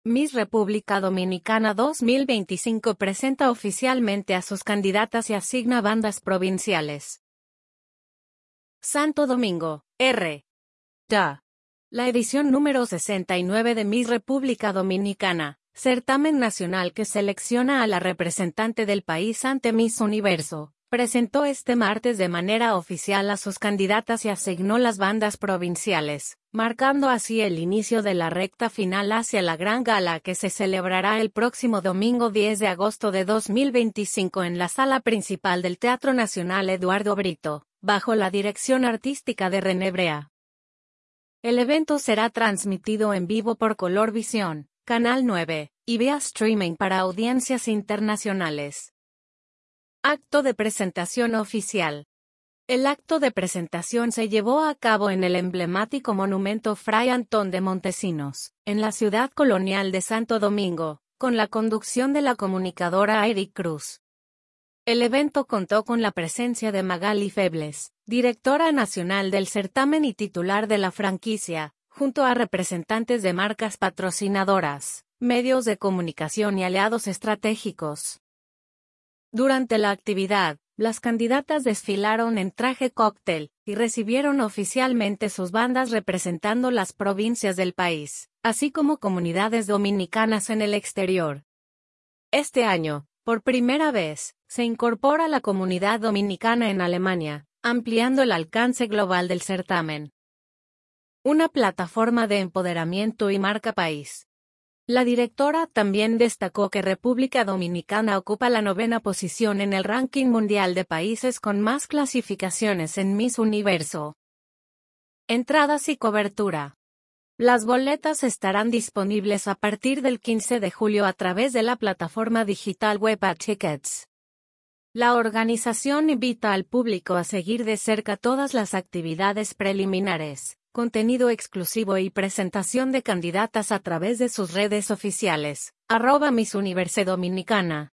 Miss República Dominicana 2025 presenta oficialmente a sus candidatas y asigna bandas provinciales. Santo Domingo, R. Da. La edición número 69 de Miss República Dominicana, certamen nacional que selecciona a la representante del país ante Miss Universo, presentó este martes de manera oficial a sus candidatas y asignó las bandas provinciales, marcando así el inicio de la recta final hacia la gran gala que se celebrará el próximo domingo 10 de agosto de 2025 en la sala principal del Teatro Nacional Eduardo Brito, bajo la dirección artística de René Brea. El evento será transmitido en vivo por Colorvisión, Canal 9, y vía streaming para audiencias internacionales. Acto de presentación oficial. El acto de presentación se llevó a cabo en el emblemático monumento Fray Antón de Montesinos, en la ciudad colonial de Santo Domingo, con la conducción de la comunicadora Eric Cruz. El evento contó con la presencia de Magali Febles, directora nacional del certamen y titular de la franquicia, junto a representantes de marcas patrocinadoras, medios de comunicación y aliados estratégicos. Durante la actividad, las candidatas desfilaron en traje cóctel y recibieron oficialmente sus bandas representando las provincias del país, así como comunidades dominicanas en el exterior. Este año, por primera vez, se incorpora la comunidad dominicana en Alemania, ampliando el alcance global del certamen. Una plataforma de empoderamiento y marca país. La directora también destacó que República Dominicana ocupa la 9ª posición en el ranking mundial de países con más clasificaciones en Miss Universo. Entradas y cobertura. Las boletas estarán disponibles a partir del 15 de julio a través de la plataforma digital Weba Tickets. La organización invita al público a seguir de cerca todas las actividades preliminares, contenido exclusivo y presentación de candidatas a través de sus redes oficiales, @Miss Universe Dominicana.